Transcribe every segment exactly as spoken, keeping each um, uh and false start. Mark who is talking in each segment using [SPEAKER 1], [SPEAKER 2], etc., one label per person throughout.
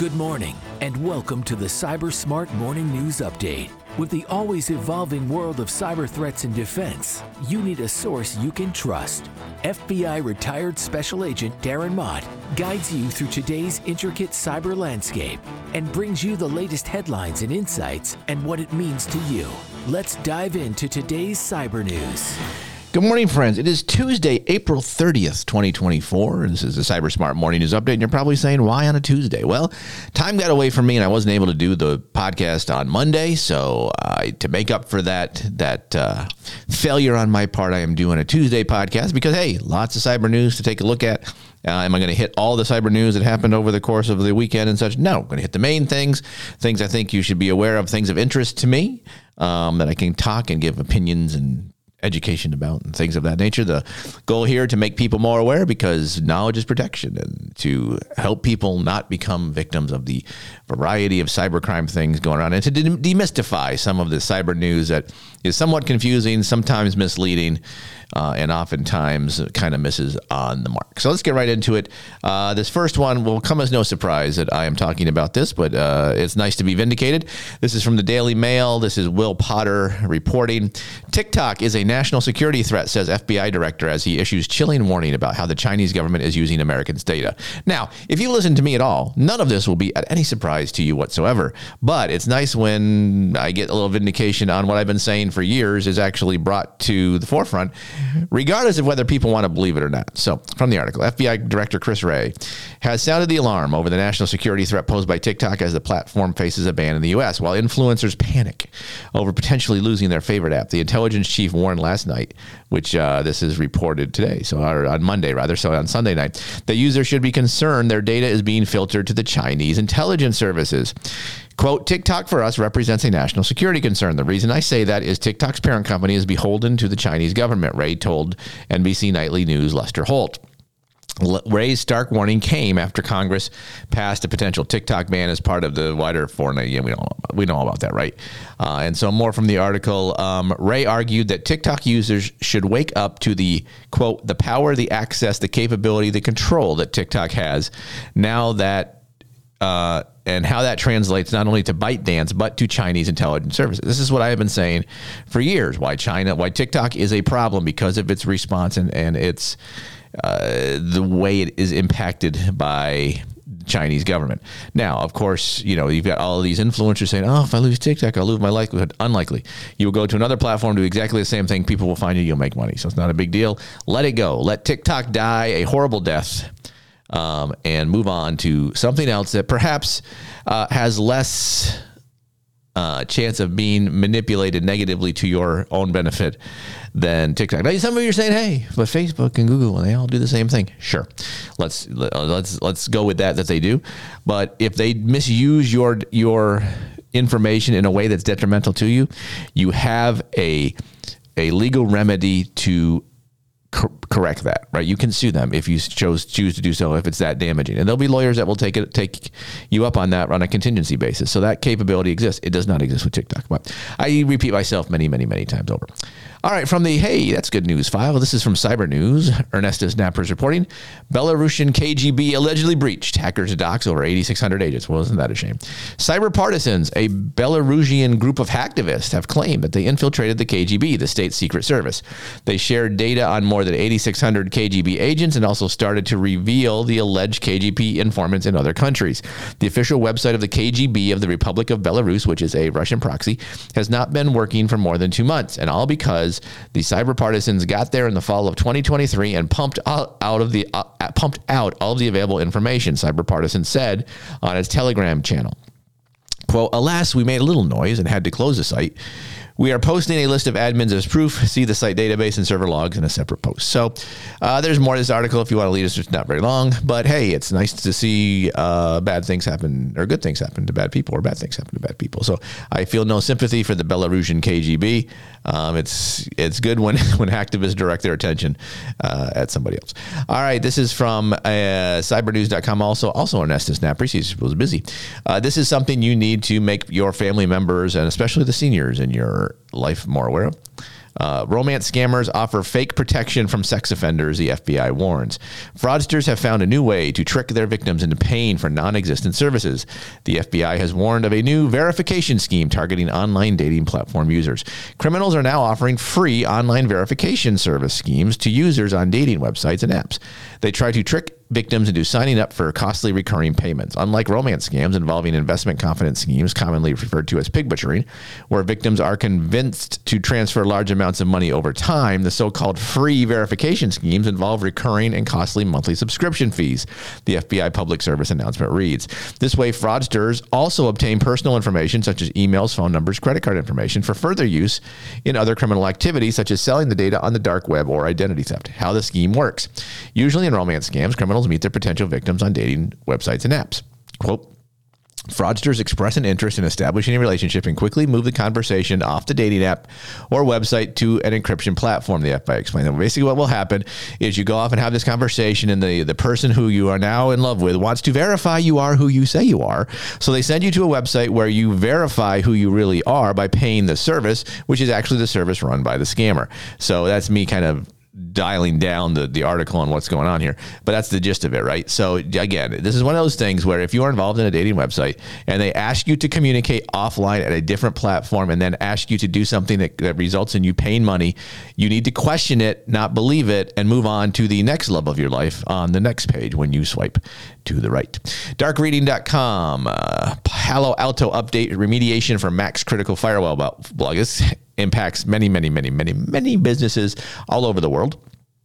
[SPEAKER 1] Good morning, and welcome to the Cyber Smart Morning News Update. With the always evolving world of cyber threats and defense, you need a source you can trust. F B I retired Special Agent Darren Mott guides you through today's intricate cyber landscape and brings you the latest headlines and insights and what it means to you. Let's dive into today's cyber news.
[SPEAKER 2] Good morning, friends. It is Tuesday, April thirtieth, twenty twenty-four. This is the Cyber Smart Morning News Update, and you're probably saying, why on a Tuesday? Well, time got away from me, and I wasn't able to do the podcast on Monday, so uh, to make up for that that uh, failure on my part, I am doing a Tuesday podcast because, hey, lots of cyber news to take a look at. Uh, am I going to hit all the cyber news that happened over the course of the weekend and such? No, I'm going to hit the main things, things I think you should be aware of, things of interest to me um, that I can talk and give opinions and education about and things of that nature. The goal here to make people more aware because knowledge is protection and to help people not become victims of the variety of cybercrime things going on and to de- demystify some of the cyber news that is somewhat confusing, sometimes misleading, uh, and oftentimes kind of misses on the mark. So let's get right into it. Uh, this first one will come as no surprise that I am talking about this, but uh, it's nice to be vindicated. This is from the Daily Mail. This is Will Potter reporting. TikTok is a national security threat, says F B I director as he issues chilling warning about how the Chinese government is using Americans' data. Now, if you listen to me at all, none of this will be at any surprise to you whatsoever, but it's nice when I get a little vindication on what I've been saying for years is actually brought to the forefront, regardless of whether people want to believe it or not. So, from the article, F B I Director Chris Wray has sounded the alarm over the national security threat posed by TikTok as the platform faces a ban in the U S, while influencers panic over potentially losing their favorite app. The intelligence chief warned last night, which uh, this is reported today, so or on Monday rather, so on Sunday night, that users should be concerned their data is being filtered to the Chinese intelligence services. Quote, TikTok for us represents a national security concern. The reason I say that is TikTok's parent company is beholden to the Chinese government, Wray told N B C Nightly News' Lester Holt. Wray's stark warning came after Congress passed a potential TikTok ban as part of the wider foreign. Yeah, we know we know about that, right? Uh, and so more from the article. Um, Wray argued that TikTok users should wake up to the quote the power, the access, the capability, the control that TikTok has now that. Uh, and how that translates not only to ByteDance, but to Chinese intelligence services. This is what I have been saying for years, why China, why TikTok is a problem because of its response and, and its uh, the way it is impacted by the Chinese government. Now, of course, you know, you've got all of these influencers saying, oh, if I lose TikTok, I'll lose my likelihood. Unlikely. You will go to another platform, do exactly the same thing. People will find you, you'll make money. So it's not a big deal. Let it go. Let TikTok die a horrible death. Um, and move on to something else that perhaps uh, has less uh, chance of being manipulated negatively to your own benefit than TikTok. Now, some of you are saying, "Hey, but Facebook and Google, and they all do the same thing." Sure, let's let's let's go with that that they do. But if they misuse your your information in a way that's detrimental to you, you have a a legal remedy to correct that, right? You can sue them if you chose choose to do so if it's that damaging, and there'll be lawyers that will take it take you up on that on a contingency basis. So that capability exists. It does not exist with TikTok, but I repeat myself many, many, many times over. All right, from the hey, that's good news file. This is from Cyber News. Ernestus Knappers reporting: Belarusian K G B allegedly breached hackers' docs over eighty-six hundred agents. Well, isn't that a shame? Cyber Partisans, a Belarusian group of hacktivists, have claimed that they infiltrated the K G B, the state secret service. They shared data on more than eighty-six hundred K G B agents and also started to reveal the alleged K G B informants in other countries. The official website of the K G B of the Republic of Belarus, which is a Russian proxy, has not been working for more than two months, and all because the cyber partisans got there in the fall of twenty twenty-three and pumped out, out of the uh, pumped out all of the available information, Cyber Partisan said on its Telegram channel. Quote, alas, we made a little noise and had to close the site. We are posting a list of admins as proof. See the site database and server logs in a separate post. So uh, there's more to this article if you want to lead us. It's not very long, but hey, it's nice to see uh, bad things happen or good things happen to bad people or bad things happen to bad people. So I feel no sympathy for the Belarusian K G B. Um, it's it's good when, when hacktivists direct their attention uh, at somebody else. All right, this is from uh, cyber news dot com. Also, also Ernestus Knappers. He was busy. Uh, this is something you need to make your family members and especially the seniors in your life more aware of. Uh, romance scammers offer fake protection from sex offenders, the F B I warns. Fraudsters have found a new way to trick their victims into paying for non-existent services. The F B I has warned of a new verification scheme targeting online dating platform users. Criminals are now offering free online verification service schemes to users on dating websites and apps. They try to trick victims into signing up for costly recurring payments. Unlike romance scams involving investment confidence schemes, commonly referred to as pig butchering, where victims are convinced to transfer large amounts of money over time, the so-called free verification schemes involve recurring and costly monthly subscription fees, the F B I public service announcement reads. This way, fraudsters also obtain personal information such as emails, phone numbers, credit card information for further use in other criminal activities such as selling the data on the dark web or identity theft. How the scheme works. Usually in romance scams, criminals meet their potential victims on dating websites and apps. Quote, fraudsters express an interest in establishing a relationship and quickly move the conversation off the dating app or website to an encryption platform, the F B I explained. And basically what will happen is you go off and have this conversation, and the, the person who you are now in love with wants to verify you are who you say you are. So they send you to a website where you verify who you really are by paying the service, which is actually the service run by the scammer. So that's me kind of dialing down the, the article on what's going on here, but that's the gist of it, right? So again, this is one of those things where if you are involved in a dating website and they ask you to communicate offline at a different platform and then ask you to do something that, that results in you paying money, you need to question it, not believe it, and move on to the next level of your life on the next page when you swipe to the right. dark reading dot com, uh, Palo Alto update remediation for Max Critical Firewall blog. This impacts many, many, many, many, many businesses all over the world.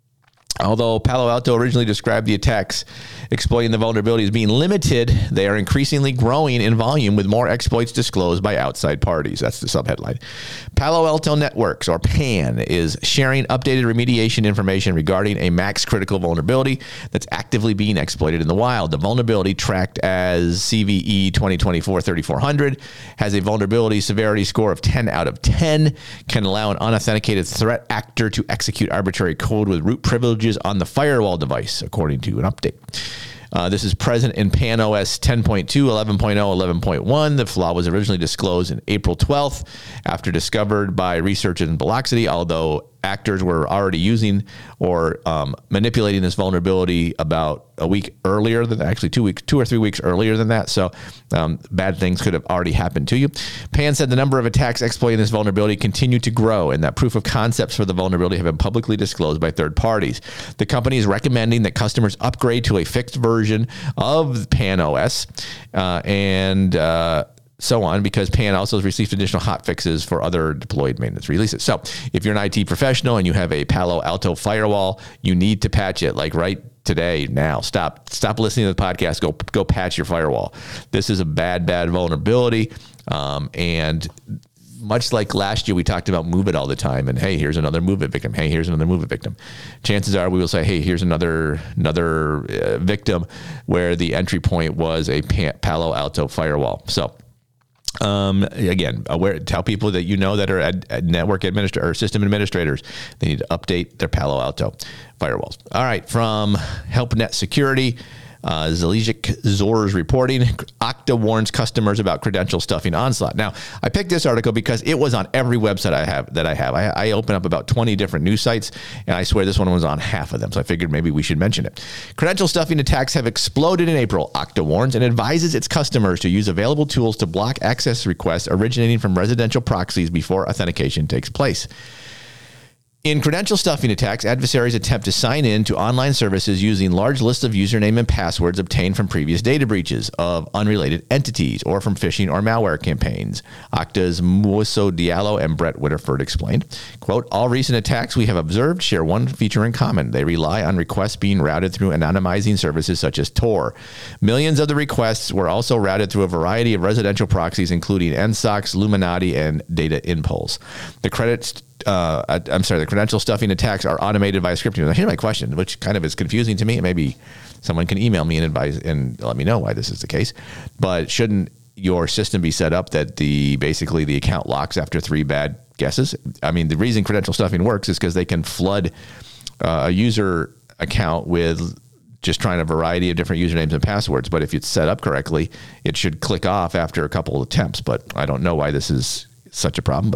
[SPEAKER 2] Although Palo Alto originally described the attacks exploiting the vulnerability as being limited, they are increasingly growing in volume with more exploits disclosed by outside parties. That's the subheadline. Palo Alto Networks, or PAN, is sharing updated remediation information regarding a Max Critical vulnerability that's actively being exploited in the wild. The vulnerability, tracked as C V E twenty twenty-four thirty-four hundred, has a vulnerability severity score of ten out of ten, can allow an unauthenticated threat actor to execute arbitrary code with root privileges on the firewall device, according to an update. Uh, this is present in PAN-O S ten point two, eleven point oh, eleven point one. The flaw was originally disclosed in April twelfth after discovered by researchers in Velocity, although actors were already using or um, manipulating this vulnerability about a week earlier than actually two weeks, two or three weeks earlier than that. So um, bad things could have already happened to you. PAN said the number of attacks exploiting this vulnerability continue to grow, and that proof of concepts for the vulnerability have been publicly disclosed by third parties. The company is recommending that customers upgrade to a fixed version of PAN-O S uh, and uh, so on, because PAN also has received additional hot fixes for other deployed maintenance releases. So if you're an I T professional and you have a Palo Alto firewall, you need to patch it like right today, now. Stop stop listening to the podcast. Go go patch your firewall. This is a bad, bad vulnerability. Um, and much like last year, we talked about MOVEit all the time. And hey, here's another MOVEit victim. Hey, here's another MOVEit victim. Chances are we will say, hey, here's another another uh, victim where the entry point was a Palo Alto firewall. So Um, again, aware, tell people that you know that are ad, ad network administrators or system administrators, they need to update their Palo Alto firewalls. All right, from HelpNet Security, uh, Zelizik Zor's reporting, Okta warns customers about credential stuffing onslaught. Now, I picked this article because it was on every website I have that I have. I, I open up about twenty different news sites, and I swear this one was on half of them, so I figured maybe we should mention it. Credential stuffing attacks have exploded in April, Okta warns, and advises its customers to use available tools to block access requests originating from residential proxies before authentication takes place. In credential stuffing attacks, adversaries attempt to sign in to online services using large lists of username and passwords obtained from previous data breaches of unrelated entities or from phishing or malware campaigns. Okta's Musso Diallo and Brett Whitterford explained, quote, all recent attacks we have observed share one feature in common. They rely on requests being routed through anonymizing services such as Tor. Millions of the requests were also routed through a variety of residential proxies, including N S O C, Luminati, and Data Impulse. The credits Uh, I'm sorry, the credential stuffing attacks are automated via scripting. Now, here's my question, which kind of is confusing to me. Maybe someone can email me and advise and let me know why this is the case. But shouldn't your system be set up that the basically the account locks after three bad guesses? I mean, the reason credential stuffing works is because they can flood uh, a user account with just trying a variety of different usernames and passwords. But if it's set up correctly, it should click off after a couple of attempts. But I don't know why this is such a problem, but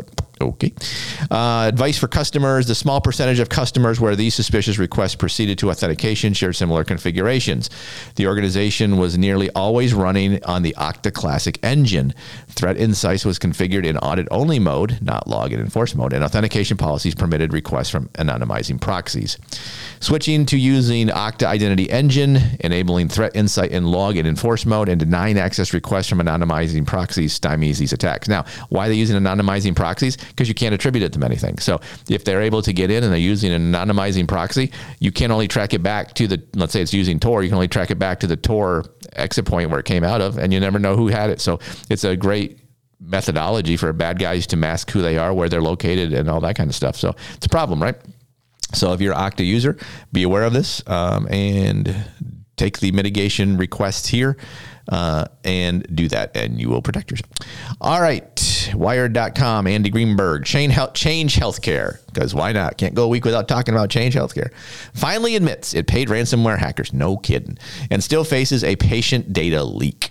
[SPEAKER 2] Okay. Uh, advice for customers. The small percentage of customers where these suspicious requests proceeded to authentication shared similar configurations. The organization was nearly always running on the Okta Classic engine. Threat Insights was configured in audit-only mode, not log and enforce mode, and authentication policies permitted requests from anonymizing proxies. Switching to using Okta Identity Engine, enabling Threat Insight in log and enforce mode, and denying access requests from anonymizing proxies stymies these attacks. Now, why are they using anonymizing proxies? Because you can't attribute it to anything. So if they're able to get in and they're using an anonymizing proxy, you can only track it back to the, let's say it's using Tor, you can only track it back to the Tor exit point where it came out of, and you never know who had it. So it's a great methodology for bad guys to mask who they are, where they're located, and all that kind of stuff. So it's a problem, right? So if you're an Okta user, be aware of this um, and take the mitigation requests here uh, and do that, and you will protect yourself. All right. Wired dot com, Andy Greenberg, Change Healthcare, because why not? Can't go a week without talking about Change Healthcare. Finally admits it paid ransomware hackers, no kidding, and still faces a patient data leak.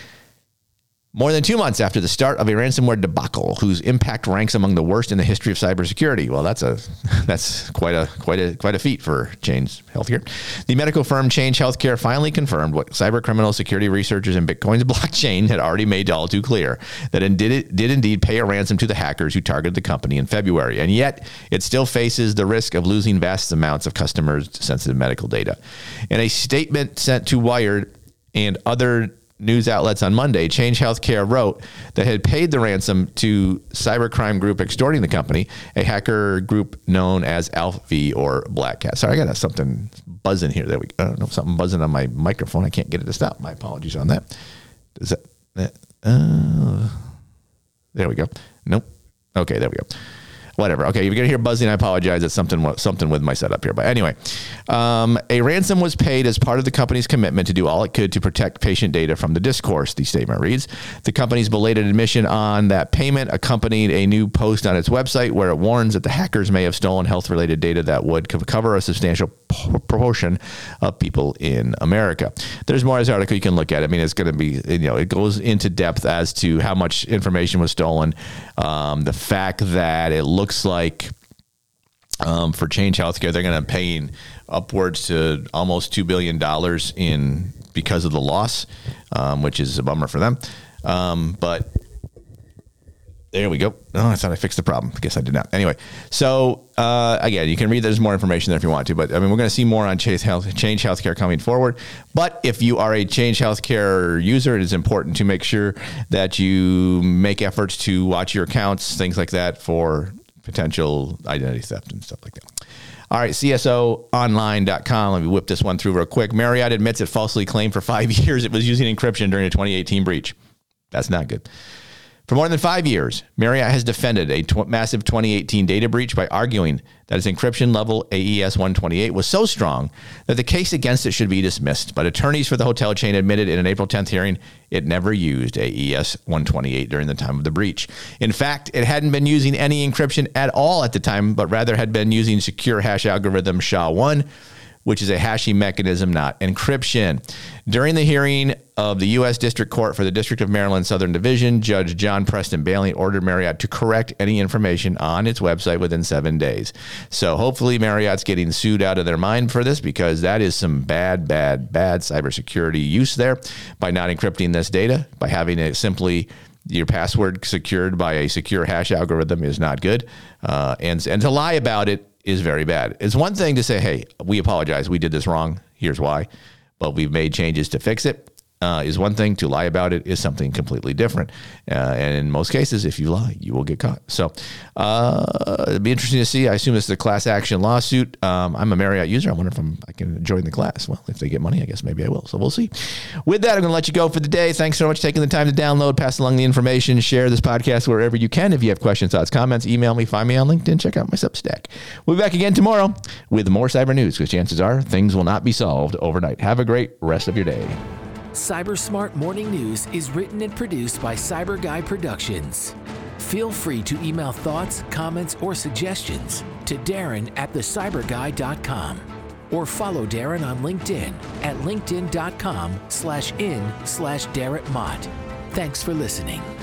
[SPEAKER 2] More than two months after the start of a ransomware debacle whose impact ranks among the worst in the history of cybersecurity. Well, that's a that's quite a quite a quite a feat for Change Healthcare. The medical firm Change Healthcare finally confirmed what cybercriminal security researchers in Bitcoin's blockchain had already made all too clear, that it did, it did indeed pay a ransom to the hackers who targeted the company in February. And yet, it still faces the risk of losing vast amounts of customers' sensitive medical data. In a statement sent to Wired and other news outlets on Monday, Change Healthcare wrote that had paid the ransom to cybercrime group extorting the company, a hacker group known as Alpha or Black Cat. Sorry, I got something buzzing here. There we go. I don't know, something buzzing on my microphone. I can't get it to stop. My apologies on that. Is that, uh, there we go. Nope. Okay, there we go. Whatever. Okay, you're going to hear buzzing. I apologize. It's something something with my setup here. But anyway, um, a ransom was paid as part of the company's commitment to do all it could to protect patient data from the discourse, the statement reads. The company's belated admission on that payment accompanied a new post on its website where it warns that the hackers may have stolen health-related data that would cover a substantial proportion of people in America. There's more of this article you can look at. I mean, it's going to be, you know, it goes into depth as to how much information was stolen, um, the fact that it looks Looks like um, for Change Healthcare, they're going to pay upwards to almost two billion dollars in because of the loss, um, which is a bummer for them. Um, but there we go. Oh, I thought I fixed the problem. I guess I did not. Anyway, so uh, again, you can read. There's more information there if you want to. But I mean, we're going to see more on Change Health, Change Healthcare coming forward. But if you are a Change Healthcare user, it is important to make sure that you make efforts to watch your accounts, things like that, for potential identity theft and stuff like that. All right, C S O online dot com. Let me whip this one through real quick. Marriott admits it falsely claimed for five years it was using encryption during a twenty eighteen breach. That's not good. For more than five years, Marriott has defended a tw- massive twenty eighteen data breach by arguing that its encryption level A E S one twenty-eight was so strong that the case against it should be dismissed. But attorneys for the hotel chain admitted in an April tenth hearing it never used A E S one twenty-eight during the time of the breach. In fact, it hadn't been using any encryption at all at the time, but rather had been using secure hash algorithm S H A one, which is a hashing mechanism, not encryption. During the hearing of the U S District Court for the District of Maryland Southern Division, Judge John Preston Bailey ordered Marriott to correct any information on its website within seven days. So hopefully Marriott's getting sued out of their mind for this, because that is some bad, bad, bad cybersecurity use there by not encrypting this data, by having it simply your password secured by a secure hash algorithm is not good. Uh, and, and to lie about it is very bad. It's one thing to say, hey, we apologize. We did this wrong. Here's why. But we've made changes to fix it. Uh, is one thing. To lie about it is something completely different. Uh, and in most cases, if you lie, you will get caught. So uh, it'd be interesting to see. I assume this is a class action lawsuit. Um, I'm a Marriott user. I wonder if I'm, I can join the class. Well, if they get money, I guess maybe I will. So we'll see. With that, I'm going to let you go for the day. Thanks so much for taking the time to download, pass along the information, share this podcast wherever you can. If you have questions, thoughts, comments, email me, find me on LinkedIn, check out my Substack. We'll be back again tomorrow with more cyber news, because chances are things will not be solved overnight. Have a great rest of your day.
[SPEAKER 1] Cyber Smart Morning News is written and produced by Cyber Guy Productions. Feel free to email thoughts, comments, or suggestions to Darren at the cyber guy dot com or follow Darren on LinkedIn at linkedin dot com slash in slash Darren Mott. Thanks for listening.